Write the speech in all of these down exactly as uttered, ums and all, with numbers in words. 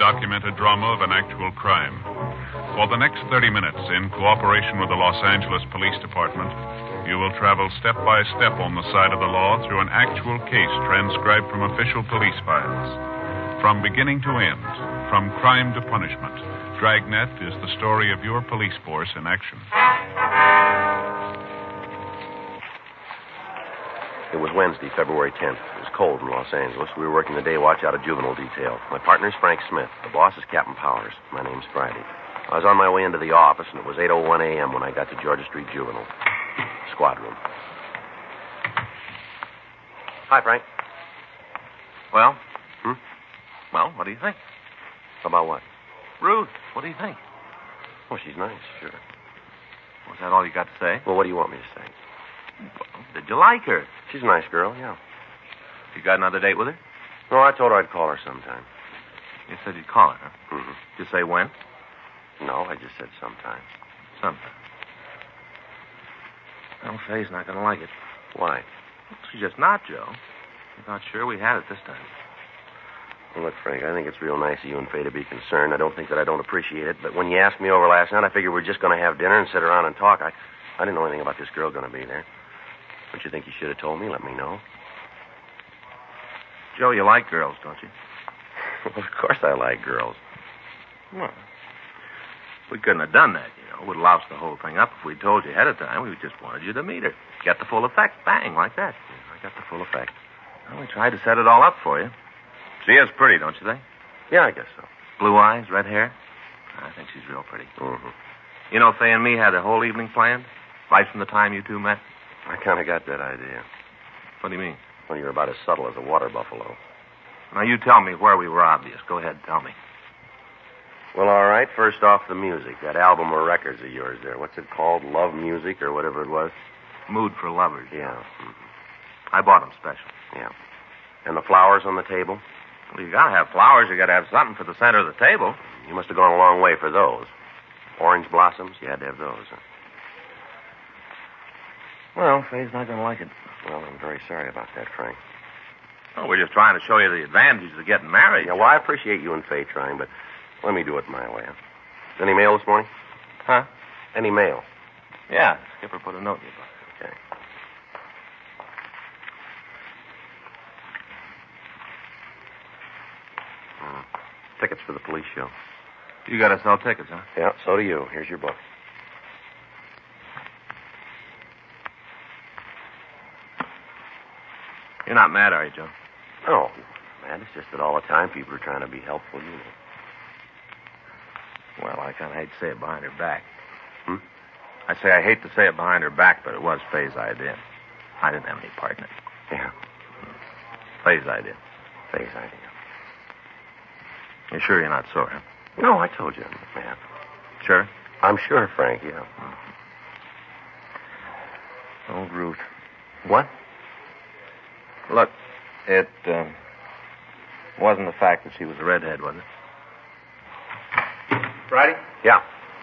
document a drama of an actual crime. For the next thirty minutes, in cooperation with the Los Angeles Police Department, you will travel step by step on the side of the law through an actual case transcribed from official police files. From beginning to end, from crime to punishment, Dragnet is the story of your police force in action. It was Wednesday, February tenth. It was cold in Los Angeles. We were working the day watch out of juvenile detail. My partner's Frank Smith. The boss is Captain Powers. My name's Friday. I was on my way into the office, and it was eight oh one a.m. when I got to Georgia Street Juvenile. Squad room. Hi, Frank. Well? Hmm? Well, what do you think? About what? Ruth, what do you think? Oh, she's nice, sure. Was that all you got to say? Well, what do you want me to say? Well, did you like her? She's a nice girl, yeah. You got another date with her? No, I told her I'd call her sometime. You said you'd call her, huh? Mm-hmm. Did you say when? No, I just said sometime. Sometime. Well, Faye's not going to like it. Why? She's just not, Joe. I'm not sure we had it this time. Well, look, Frank, I think it's real nice of you and Faye to be concerned. I don't think that I don't appreciate it, but when you asked me over last night, I figured we were just going to have dinner and sit around and talk. I, I didn't know anything about this girl going to be there. Don't you think you should have told me? Let me know. Joe, you like girls, don't you? Well, of course I like girls. Well, we couldn't have done that, you know. Would have loused the whole thing up if we'd told you ahead of time. We just wanted you to meet her. Get the full effect. Bang, like that. Yeah, I got the full effect. Well, we tried to set it all up for you. She is pretty, don't you think? Yeah, I guess so. Blue eyes, red hair. I think she's real pretty. Mm-hmm. You know, Faye and me had the whole evening planned. Right from the time you two met. I kind of got that idea. What do you mean? Well, you're about as subtle as a water buffalo. Now, you tell me where we were obvious. Go ahead, tell me. Well, all right. First off, the music. That album of records of yours there. What's it called? Love Music or whatever it was? Mood for Lovers. Yeah. Mm-hmm. I bought them special. Yeah. And the flowers on the table? Well, you gotta have flowers. You gotta have something for the center of the table. You must have gone a long way for those. Orange blossoms? You had to have those. Huh? Well, Faye's not gonna like it. Well, I'm very sorry about that, Frank. Well, we're just trying to show you the advantages of getting married. Yeah, well, I appreciate you and Faye trying, but let me do it my way. Huh? Any mail this morning? Huh? Any mail? Yeah, Skipper put a note in your box. Okay. Uh, tickets for the police show. You gotta sell tickets, huh? Yeah, so do you. Here's your book. You're not mad, are you, Joe? No, man, it's just that all the time people are trying to be helpful, you know. Well, I kind of hate to say it behind her back. Hmm? I say I hate to say it behind her back, but it was Faye's idea. I didn't have any part in it. Yeah. Faye's idea. Faye's idea. You're sure you're not sore, huh? No, I told you, man. Sure? I'm sure, Frank, yeah. Old Ruth. What? Look, it uh, wasn't the fact that she was a redhead, was it? Friday? Yeah.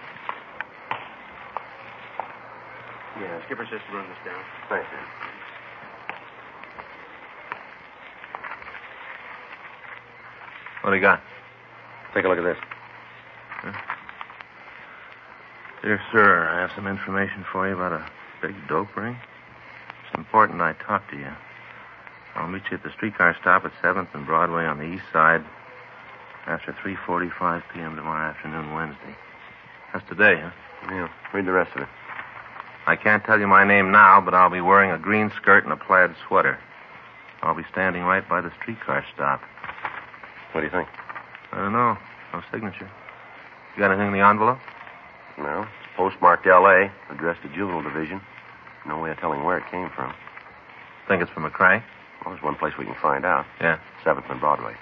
Yeah, Skipper says to run this down. Thanks, man. What do you got? Take a look at this. Huh? Dear sir, I have some information for you about a big dope ring. It's important I talk to you. I'll meet you at the streetcar stop at seventh and Broadway on the east side after three forty-five p.m. tomorrow afternoon, Wednesday. That's today, huh? Yeah, read the rest of it. I can't tell you my name now, but I'll be wearing a green skirt and a plaid sweater. I'll be standing right by the streetcar stop. What do you think? I don't know. No signature. You got anything in the envelope? No. It's postmarked L A, addressed to Juvenile Division. No way of telling where it came from. Think it's from McCrae? Well, there's one place we can find out. Yeah. seventh and Broadway.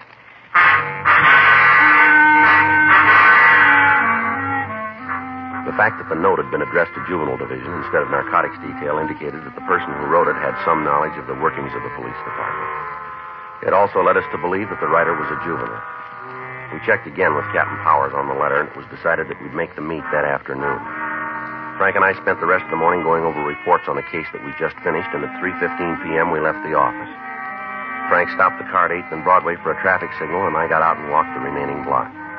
The fact that the note had been addressed to Juvenile Division instead of Narcotics Detail indicated that the person who wrote it had some knowledge of the workings of the police department. It also led us to believe that the writer was a juvenile. We checked again with Captain Powers on the letter, and it was decided that we'd make the meet that afternoon. Frank and I spent the rest of the morning going over reports on the case that we just finished, and at three fifteen p.m. we left the office. Frank stopped the car at eighth and Broadway for a traffic signal, and I got out and walked the remaining block.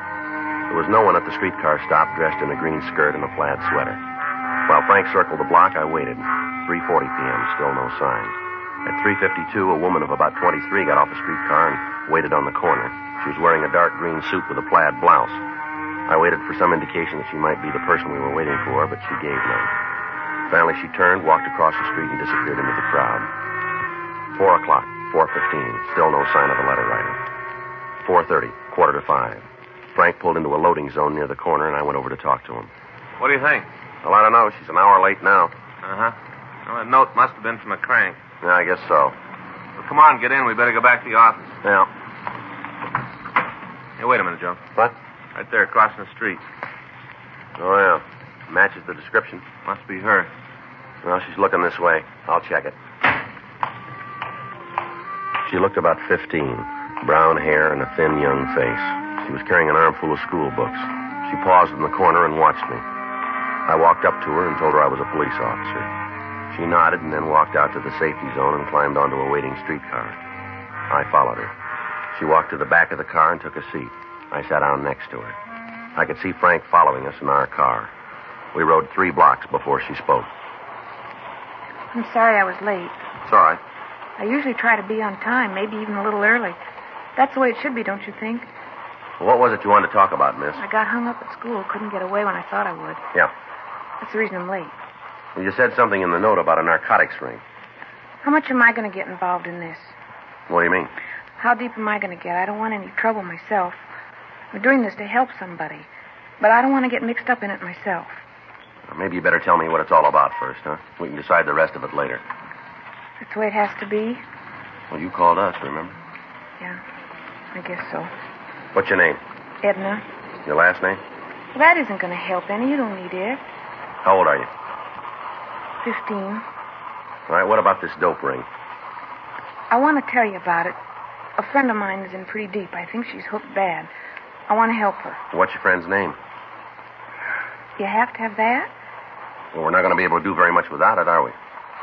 There was no one at the streetcar stop dressed in a green skirt and a plaid sweater. While Frank circled the block, I waited. three forty p.m., still no sign. At three fifty-two, a woman of about twenty-three got off a streetcar and waited on the corner. She was wearing a dark green suit with a plaid blouse. I waited for some indication that she might be the person we were waiting for, but she gave none. Finally, she turned, walked across the street, and disappeared into the crowd. Four o'clock, four fifteen, still no sign of the letter writer. Four thirty, quarter to five. Frank pulled into a loading zone near the corner, and I went over to talk to him. What do you think? Well, I don't know. She's an hour late now. Uh-huh. Well, that note must have been from a crank. Yeah, I guess so. Well, come on, get in. We better go back to the office. Yeah. Hey, wait a minute, Joe. What? Right there, crossing the street. Oh, yeah. Matches the description. Must be her. Well, she's looking this way. I'll check it. She looked about fifteen. Brown hair and a thin, young face. She was carrying an armful of school books. She paused in the corner and watched me. I walked up to her and told her I was a police officer. She nodded and then walked out to the safety zone and climbed onto a waiting streetcar. I followed her. She walked to the back of the car and took a seat. I sat down next to her. I could see Frank following us in our car. We rode three blocks before she spoke. I'm sorry I was late. It's all right. I usually try to be on time, maybe even a little early. That's the way it should be, don't you think? Well, what was it you wanted to talk about, miss? I got hung up at school, couldn't get away when I thought I would. Yeah. That's the reason I'm late. Well, you said something in the note about a narcotics ring. How much am I going to get involved in this? What do you mean? How deep am I going to get? I don't want any trouble myself. I'm doing this to help somebody. But I don't want to get mixed up in it myself. Well, maybe you better tell me what it's all about first, huh? We can decide the rest of it later. That's the way it has to be? Well, you called us, remember? Yeah, I guess so. What's your name? Edna. Your last name? Well, that isn't going to help any. You don't need it. How old are you? Fifteen. All right, what about this dope ring? I want to tell you about it. A friend of mine is in pretty deep. I think she's hooked bad. I want to help her. What's your friend's name? You have to have that? Well, we're not going to be able to do very much without it, are we?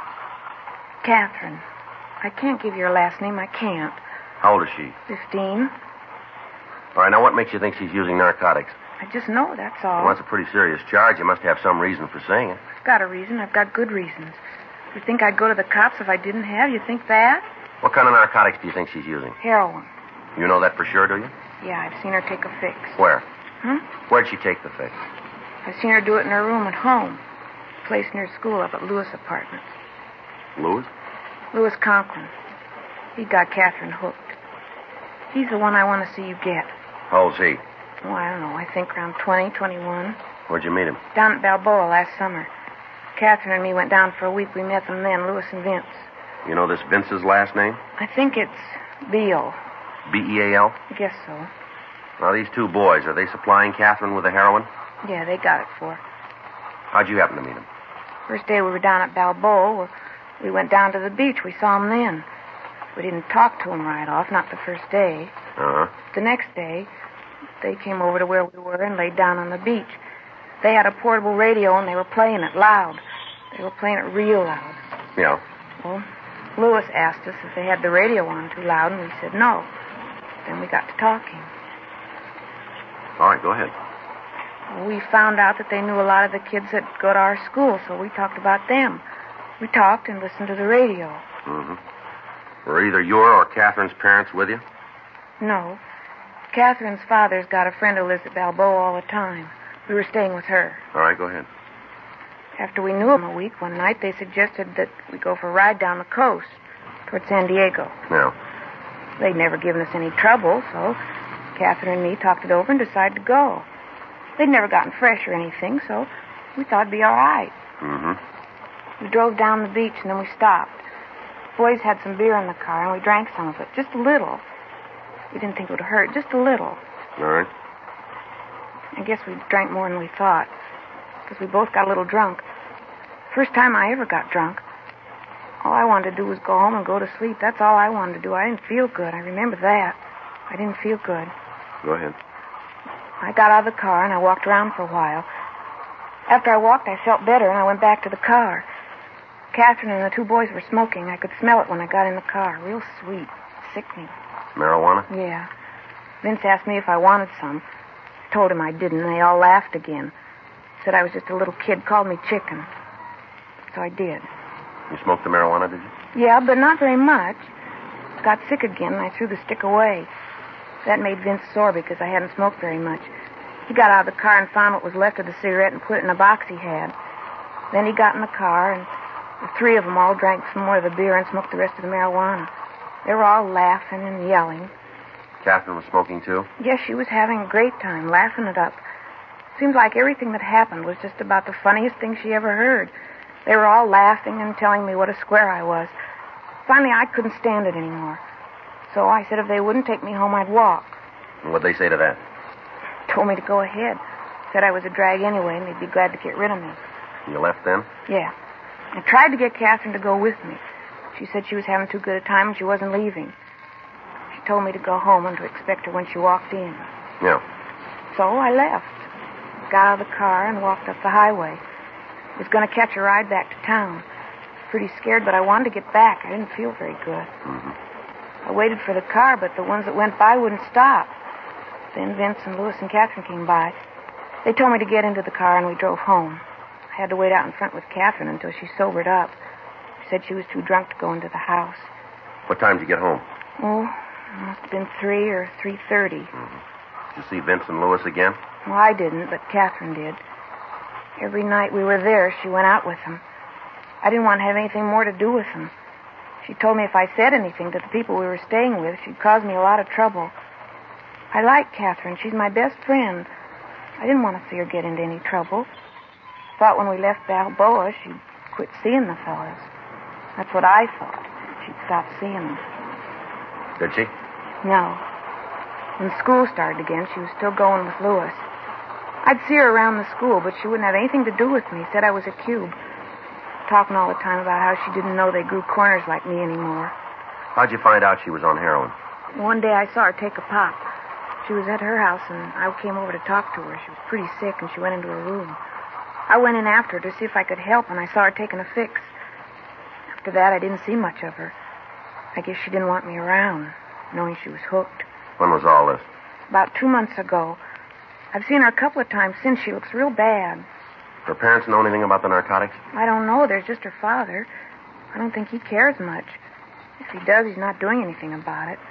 Catherine. I can't give you her last name. I can't. How old is she? Fifteen. All right, now what makes you think she's using narcotics? I just know, that's all. Well, that's a pretty serious charge. You must have some reason for saying it. I've got a reason. I've got good reasons. You think I'd go to the cops if I didn't have? You think that? What kind of narcotics do you think she's using? Heroin. You know that for sure, do you? Yeah, I've seen her take a fix. Where? Hmm? Where'd she take the fix? I've seen her do it in her room at home. A place near school up at Lewis Apartments. Lewis? Lewis Conklin. He got Catherine hooked. He's the one I want to see you get. How old's he? Oh, I don't know. I think around twenty, twenty-one. Where'd you meet him? Down at Balboa last summer. Catherine and me went down for a week. We met them then, Lewis and Vince. You know this Vince's last name? I think it's Beal. B E A L? I guess so. Now, these two boys, are they supplying Catherine with the heroin? Yeah, they got it for her. How'd you happen to meet them? First day we were down at Balboa, well, we went down to the beach. We saw them then. We didn't talk to them right off, not the first day. Uh-huh. The next day, they came over to where we were and laid down on the beach. They had a portable radio, and they were playing it loud. They were playing it real loud. Yeah. Well, Lewis asked us if they had the radio on too loud, and we said no. Then we got to talking. All right, go ahead. We found out that they knew a lot of the kids that go to our school, so we talked about them. We talked and listened to the radio. Mm-hmm. Were either your or Catherine's parents with you? No. Catherine's father's got a friend who lives at Balboa all the time. We were staying with her. All right, go ahead. After we knew them a week, one night, they suggested that we go for a ride down the coast toward San Diego. Yeah. They'd never given us any trouble, so Catherine and me talked it over and decided to go. They'd never gotten fresh or anything, so we thought it'd be all right. Mm-hmm. We drove down the beach, and then we stopped. Boys had some beer in the car, and we drank some of it, just a little. We didn't think it would hurt, just a little. All right. I guess we drank more than we thought, because we both got a little drunk. First time I ever got drunk. All I wanted to do was go home and go to sleep. That's all I wanted to do. I didn't feel good. I remember that. I didn't feel good. Go ahead. I got out of the car, and I walked around for a while. After I walked, I felt better, and I went back to the car. Catherine and the two boys were smoking. I could smell it when I got in the car. Real sweet. Sickening. Marijuana? Yeah. Vince asked me if I wanted some. Told him I didn't, and they all laughed again. Said I was just a little kid, called me chicken. So I did. You smoked the marijuana, did you? Yeah, but not very much. Got sick again, and I threw the stick away. That made Vince sore because I hadn't smoked very much. He got out of the car and found what was left of the cigarette and put it in a box he had. Then he got in the car, and the three of them all drank some more of the beer and smoked the rest of the marijuana. They were all laughing and yelling. Catherine was smoking, too? Yes, she was having a great time, laughing it up. Seems like everything that happened was just about the funniest thing she ever heard. They were all laughing and telling me what a square I was. Finally, I couldn't stand it anymore. So I said if they wouldn't take me home, I'd walk. And what'd they say to that? Told me to go ahead. Said I was a drag anyway, and they'd be glad to get rid of me. You left then? Yeah. I tried to get Catherine to go with me. She said she was having too good a time and she wasn't leaving. She told me to go home and to expect her when she walked in. Yeah. So I left. Got out of the car and walked up the highway. Was going to catch a ride back to town. Pretty scared, but I wanted to get back. I didn't feel very good. Mm-hmm. I waited for the car, but the ones that went by wouldn't stop. Then Vince and Louis and Catherine came by. They told me to get into the car, and we drove home. I had to wait out in front with Catherine until she sobered up. She said she was too drunk to go into the house. What time did you get home? Oh, it must have been three or three thirty. Mm-hmm. Did you see Vince and Louis again? Well, I didn't, but Catherine did. Every night we were there, she went out with them. I didn't want to have anything more to do with them. She told me if I said anything to the people we were staying with, she'd cause me a lot of trouble. I like Catherine. She's my best friend. I didn't want to see her get into any trouble. Thought when we left Balboa, she'd quit seeing the fellas. That's what I thought. She'd stop seeing them. Did she? No. When school started again, she was still going with Louis. I'd see her around the school, but she wouldn't have anything to do with me. Said I was a cube. Talking all the time about how she didn't know they grew corners like me anymore. How'd you find out she was on heroin? One day I saw her take a pop. She was at her house, and I came over to talk to her. She was pretty sick, and she went into her room. I went in after her to see if I could help, and I saw her taking a fix. After that, I didn't see much of her. I guess she didn't want me around, knowing she was hooked. When was all this? About two months ago. I've seen her a couple of times since. She looks real bad. Her parents know anything about the narcotics? I don't know. There's just her father. I don't think he cares much. If he does, he's not doing anything about it.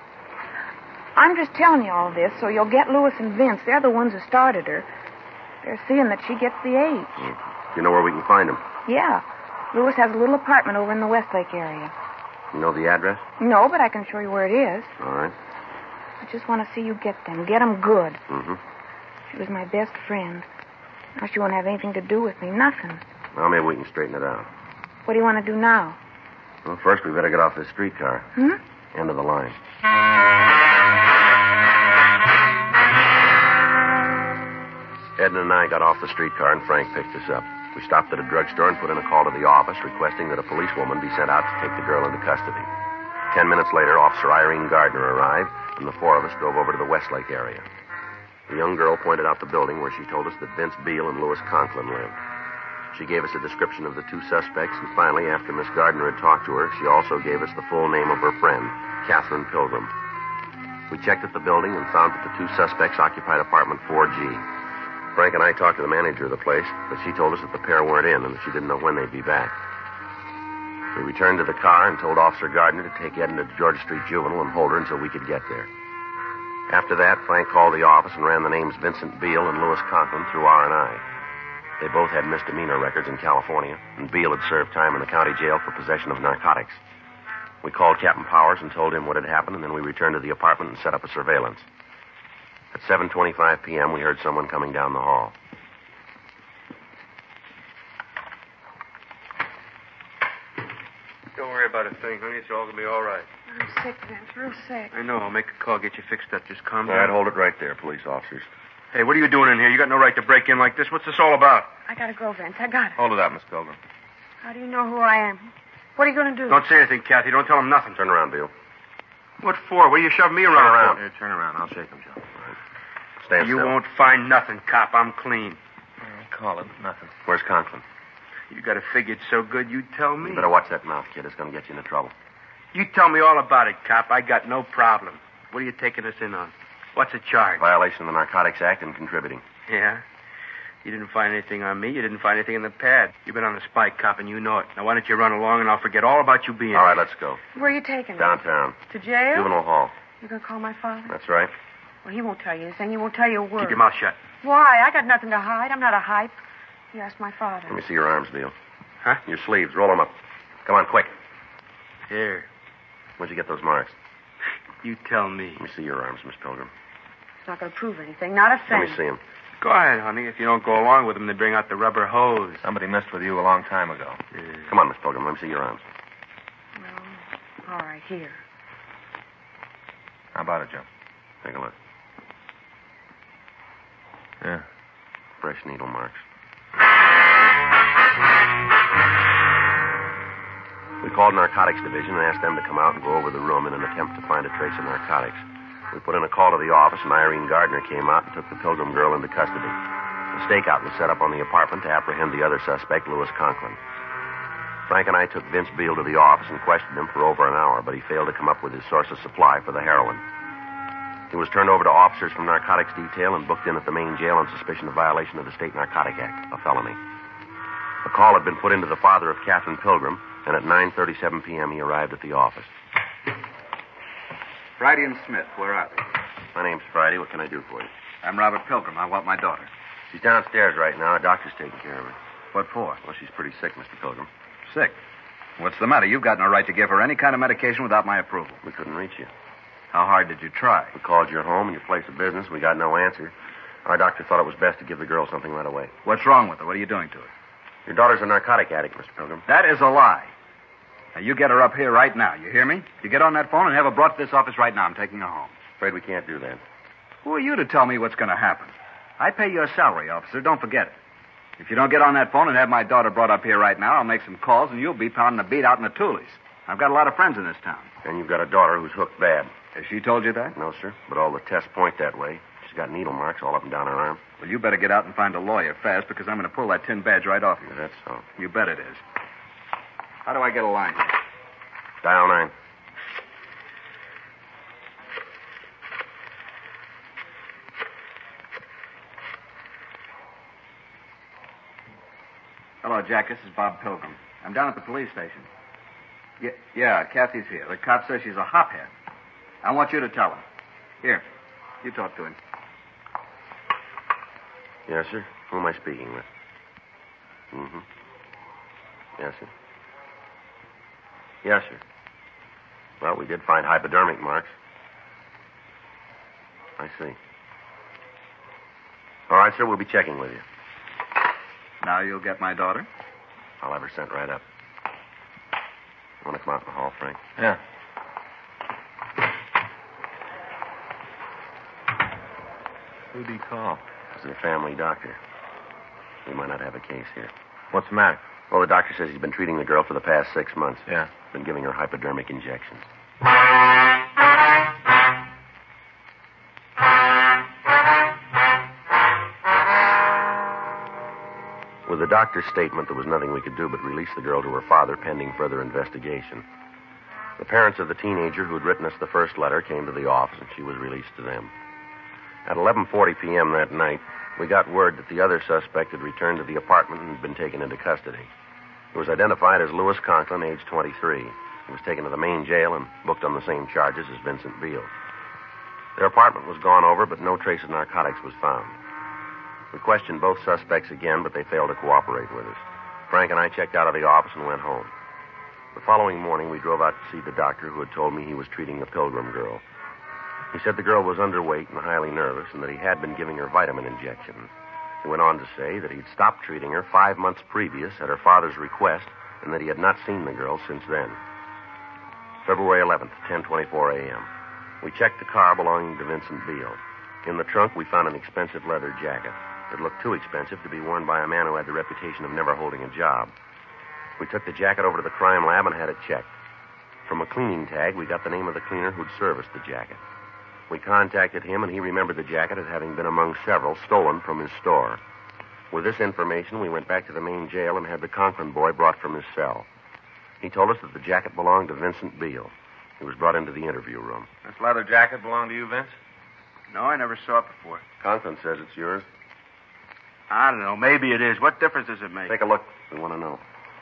I'm just telling you all this so you'll get Louis and Vince. They're the ones who started her. They're seeing that she gets the age. Mm. You know where we can find them? Yeah. Louis has a little apartment over in the Westlake area. You know the address? No, but I can show you where it is. All right. I just want to see you get them. Get them good. Mm-hmm. She was my best friend. Now she won't have anything to do with me. Nothing. Well, maybe we can straighten it out. What do you want to do now? Well, first we better get off this streetcar. Hmm? End of the line. Edna and I got off the streetcar, and Frank picked us up. We stopped at a drugstore and put in a call to the office requesting that a policewoman be sent out to take the girl into custody. Ten minutes later, Officer Irene Gardner arrived, and the four of us drove over to the Westlake area. The young girl pointed out the building where she told us that Vince Beale and Louis Conklin lived. She gave us a description of the two suspects, and finally, after Miss Gardner had talked to her, she also gave us the full name of her friend, Catherine Pilgrim. We checked at the building and found that the two suspects occupied apartment four G. Frank and I talked to the manager of the place, but she told us that the pair weren't in and that she didn't know when they'd be back. We returned to the car and told Officer Gardner to take Edna to Georgia Street Juvenile and hold her until we could get there. After that, Frank called the office and ran the names Vincent Beale and Louis Conklin through R and I. They both had misdemeanor records in California, and Beale had served time in the county jail for possession of narcotics. We called Captain Powers and told him what had happened, and then we returned to the apartment and set up a surveillance. At seven twenty-five p.m., we heard someone coming down the hall. Don't worry about a thing, honey. It's all going to be all right. I'm sick, Vince. Real sick. I know. I'll make a call, get you fixed up. Just calm All right, down. hold it right there, police officers. Hey, what are you doing in here? You got no right to break in like this. What's this all about? I gotta go, Vince. I got it. Hold it up, Miss Pilgrim. How do you know who I am? What are you gonna do? Don't say anything, Kathy. Don't tell him nothing. Turn around, Beale. What for? What are you shoving me around Turn around. for? Here, turn around. I'll shake him, Joe. Stand You still. won't find nothing, cop. I'm clean. I call it nothing. Where's Conklin? You got it figured so good, you'd tell me. You better watch that mouth, kid. It's going to get you into trouble. You tell me all about it, cop. I got no problem. What are you taking us in on? What's the charge? Violation of the Narcotics Act and contributing. Yeah? You didn't find anything on me. You didn't find anything in the pad. You've been on the spike, cop, and you know it. Now, why don't you run along, and I'll forget all about you being All right, here. let's go. Where are you taking me? Downtown. To jail? Juvenile hall. You gonna call my father? That's right. Well, he won't tell you anything. He won't tell you a word. Keep your mouth shut. Why? I got nothing to hide. I'm not a hype. You ask my father. Let me see your arms, Beal. Huh? Your sleeves. Roll them up. Come on, quick. Here. Where'd you get those marks? You tell me. Let me see your arms, Miss Pilgrim. It's not gonna prove anything. Not a thing. Let me see them. Go ahead, honey. If you don't go along with them, they bring out the rubber hose. Somebody messed with you a long time ago. Uh, Come on, Miss Pilgrim. Let me see your arms. Well, all right, here. How about it, Joe? Take a look. Yeah. Fresh needle marks. We called Narcotics Division and asked them to come out and go over the room in an attempt to find a trace of narcotics. We put in a call to the office, and Irene Gardner came out and took the Pilgrim girl into custody. A stakeout was set up on the apartment to apprehend the other suspect, Lewis Conklin. Frank and I took Vince Beal to the office and questioned him for over an hour, but he failed to come up with his source of supply for the heroin. He was turned over to officers from Narcotics Detail and booked in at the main jail on suspicion of violation of the State Narcotic Act, a felony. A call had been put into the father of Catherine Pilgrim, and at nine thirty-seven p.m. he arrived at the office. Friday and Smith, where are they? My name's Friday. What can I do for you? I'm Robert Pilgrim. I want my daughter. She's downstairs right now. A doctor's taking care of her. What for? Well, she's pretty sick, Mister Pilgrim. Sick. What's the matter? You've got no right to give her any kind of medication without my approval. We couldn't reach you. How hard did you try? We called your home and your place of business. We got no answer. Our doctor thought it was best to give the girl something right away. What's wrong with her? What are you doing to her? Your daughter's a narcotic addict, Mister Pilgrim. That is a lie. Now, you get her up here right now. You hear me? You get on that phone and have her brought to this office right now. I'm taking her home. Afraid we can't do that. Who are you to tell me what's going to happen? I pay your salary, officer. Don't forget it. If you don't get on that phone and have my daughter brought up here right now, I'll make some calls and you'll be pounding a beat out in the Toolies. I've got a lot of friends in this town. And you've got a daughter who's hooked bad. Has she told you that? No, sir. But all the tests point that way. She's got needle marks all up and down her arm. Well, you better get out and find a lawyer fast because I'm going to pull that tin badge right off you. Yeah, that's so. You bet it is. How do I get a line here? Dial nine. Hello, Jack. This is Bob Pilgrim. I'm down at the police station. Yeah, yeah, Kathy's here. The cop says she's a hophead. I want you to tell her. Here, you talk to him. Yes, sir. Who am I speaking with? Mm-hmm. Yes, sir. Yes, sir. Well, we did find hypodermic marks. I see. All right, sir. We'll be checking with you. Now you'll get my daughter? I'll have her sent right up. You want to come out in the hall, Frank? Yeah. Who'd he call? This is a family doctor. We might not have a case here. What's the matter? Well, the doctor says he's been treating the girl for the past six months. Yeah. Been giving her hypodermic injections. With the doctor's statement, there was nothing we could do but release the girl to her father pending further investigation. The parents of the teenager who had written us the first letter came to the office, and she was released to them. At eleven forty p.m. that night, we got word that the other suspect had returned to the apartment and had been taken into custody. He was identified as Lewis Conklin, age twenty-three. He was taken to the main jail and booked on the same charges as Vincent Beal. Their apartment was gone over, but no trace of narcotics was found. We questioned both suspects again, but they failed to cooperate with us. Frank and I checked out of the office and went home. The following morning, we drove out to see the doctor who had told me he was treating the Pilgrim girl. He said the girl was underweight and highly nervous and that he had been giving her vitamin injections. He went on to say that he'd stopped treating her five months previous at her father's request and that he had not seen the girl since then. February eleventh, ten twenty-four a.m. We checked the car belonging to Vincent Beal. In the trunk, we found an expensive leather jacket. It looked too expensive to be worn by a man who had the reputation of never holding a job. We took the jacket over to the crime lab and had it checked. From a cleaning tag, we got the name of the cleaner who'd serviced the jacket. We contacted him, and he remembered the jacket as having been among several stolen from his store. With this information, we went back to the main jail and had the Conklin boy brought from his cell. He told us that the jacket belonged to Vincent Beal. He was brought into the interview room. This leather jacket belong to you, Vince? No, I never saw it before. Conklin says it's yours. I don't know. Maybe it is. What difference does it make? Take a look. We want to know.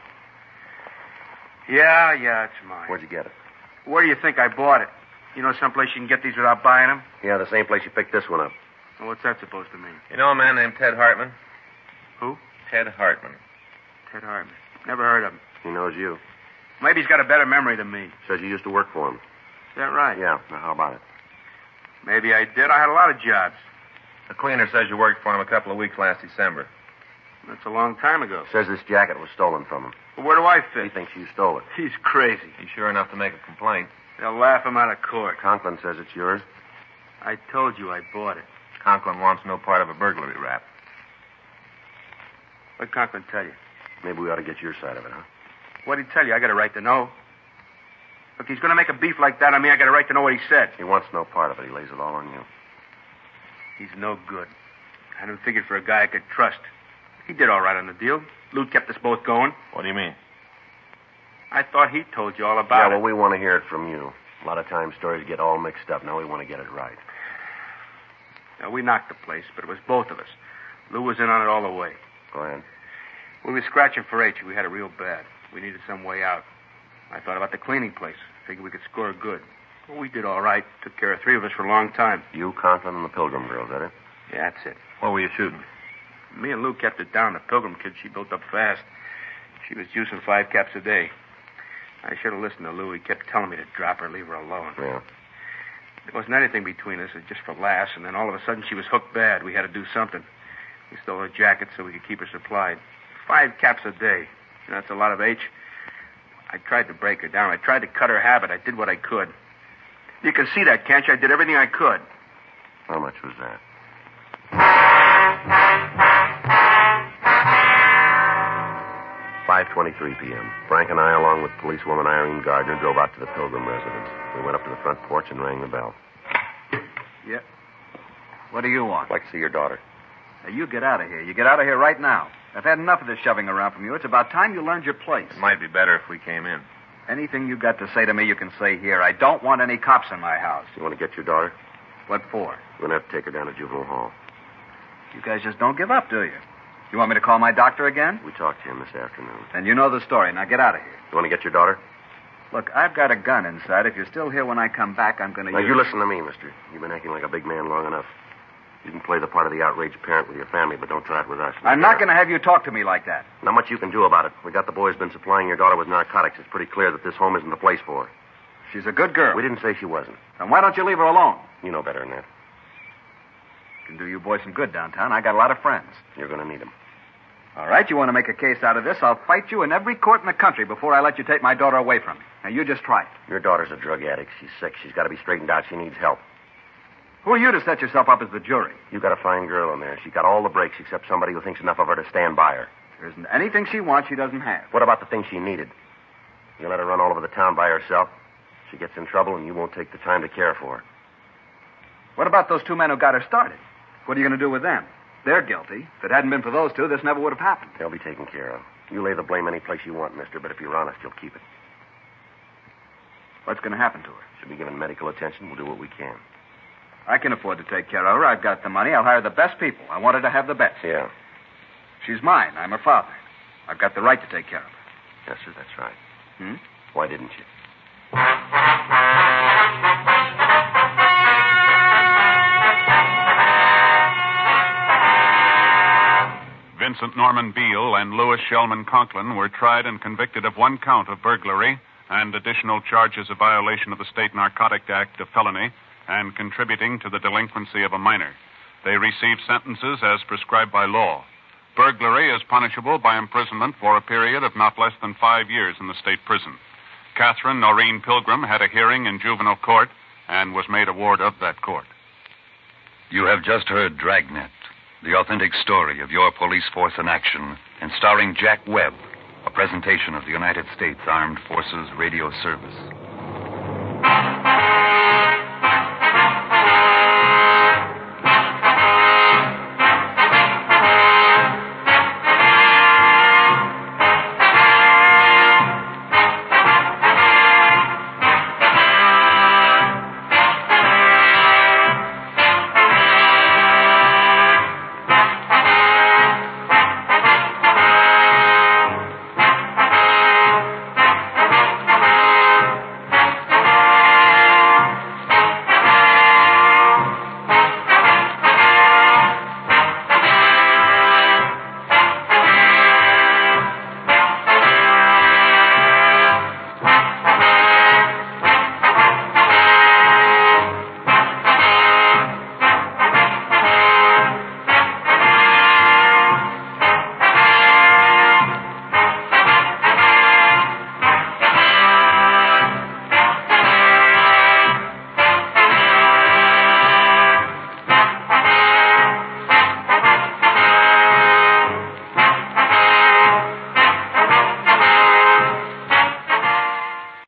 Yeah, yeah, it's mine. Where'd you get it? Where do you think I bought it? You know someplace you can get these without buying them? Yeah, the same place you picked this one up. Well, what's that supposed to mean? You know a man named Ted Hartman? Who? Ted Hartman. Ted Hartman. Never heard of him. He knows you. Maybe he's got a better memory than me. Says you used to work for him. Is that right? Yeah. Now, how about it? Maybe I did. I had a lot of jobs. The cleaner says you worked for him a couple of weeks last December. That's a long time ago. Says this jacket was stolen from him. Well, where do I fit? He thinks you stole it. He's crazy. He's sure enough to make a complaint. They'll laugh him out of court. Conklin says it's yours. I told you I bought it. Conklin wants no part of a burglary rap. What'd Conklin tell you? Maybe we ought to get your side of it, huh? What'd he tell you? I got a right to know. Look, he's going to make a beef like that on me. I got a right to know what he said. He wants no part of it. He lays it all on you. He's no good. I hadn't figured for a guy I could trust. He did all right on the deal. Lou kept us both going. What do you mean? I thought he told you all Yeah, about well, it. we want to hear it from you. A lot of times stories get all mixed up. Now we want to get it right. Now, we knocked the place, but it was both of us. Lou was in on it all the way. Go ahead. We were scratching for H. We had it real bad. We needed some way out. I thought about the cleaning place. Figured we could score good. Well, we did all right. Took care of three of us for a long time. You, Conklin, and the Pilgrim girl, is that it? Yeah, that's it. What were you shooting? Me and Lou kept it down. The Pilgrim kid, she built up fast. She was juicing five caps a day. I should have listened to Lou. He kept telling me to drop her, leave her alone. Yeah. There wasn't anything between us. It was just for laughs, and then all of a sudden she was hooked bad. We had to do something. We stole her jacket so we could keep her supplied. Five caps a day. You know, that's a lot of H. I tried to break her down. I tried to cut her habit. I did what I could. You can see that, can't you? I did everything I could. How much was that? five twenty-three p.m. Frank and I, along with policewoman Irene Gardner, drove out to the Pilgrim residence. We went up to the front porch and rang the bell. Yeah. What do you want? I'd like to see your daughter. Now, you get out of here. You get out of here right now. I've had enough of this shoving around from you. It's about time you learned your place. It might be better if we came in. Anything you got to say to me, you can say here. I don't want any cops in my house. You want to get your daughter? What for? We're going to have to take her down to juvenile hall. You guys just don't give up, do you? You want me to call my doctor again? We talked to him this afternoon. Then you know the story. Now get out of here. You want to get your daughter? Look, I've got a gun inside. If you're still here when I come back, I'm going to Now, use you it. listen to me, mister. You've been acting like a big man long enough. You can play the part of the outraged parent with your family, but don't try it with us. I'm not going to have you talk to me like that. Not much you can do about it. We got the boys been supplying your daughter with narcotics. It's pretty clear that this home isn't the place for her. She's a good girl. We didn't say she wasn't. Then why don't you leave her alone? You know better than that. Can do you boys some good downtown. I got a lot of friends. You're going to need them. All right, you want to make a case out of this? I'll fight you in every court in the country before I let you take my daughter away from me. Now, you just try it. Your daughter's a drug addict. She's sick. She's got to be straightened out. She needs help. Who are you to set yourself up as the jury? You got a fine girl in there. She's got all the breaks except somebody who thinks enough of her to stand by her. There isn't anything she wants she doesn't have. What about the things she needed? You let her run all over the town by herself. She gets in trouble, and you won't take the time to care for her. What about those two men who got her started? What are you going to do with them? They're guilty. If it hadn't been for those two, this never would have happened. They'll be taken care of. You lay the blame any place you want, mister, but if you're honest, you'll keep it. What's going to happen to her? She'll be given medical attention. We'll do what we can. I can afford to take care of her. I've got the money. I'll hire the best people. I want her to have the best. Yeah. She's mine. I'm her father. I've got the right to take care of her. Yes, sir, that's right. Hmm? Why didn't you? Vincent Norman Beale and Louis Shellman Conklin were tried and convicted of one count of burglary and additional charges of violation of the State Narcotic Act of felony and contributing to the delinquency of a minor. They received sentences as prescribed by law. Burglary is punishable by imprisonment for a period of not less than five years in the state prison. Catherine Noreen Pilgrim had a hearing in juvenile court and was made a ward of that court. You have just heard Dragnet, the authentic story of your police force in action, and starring Jack Webb, a presentation of the United States Armed Forces Radio Service.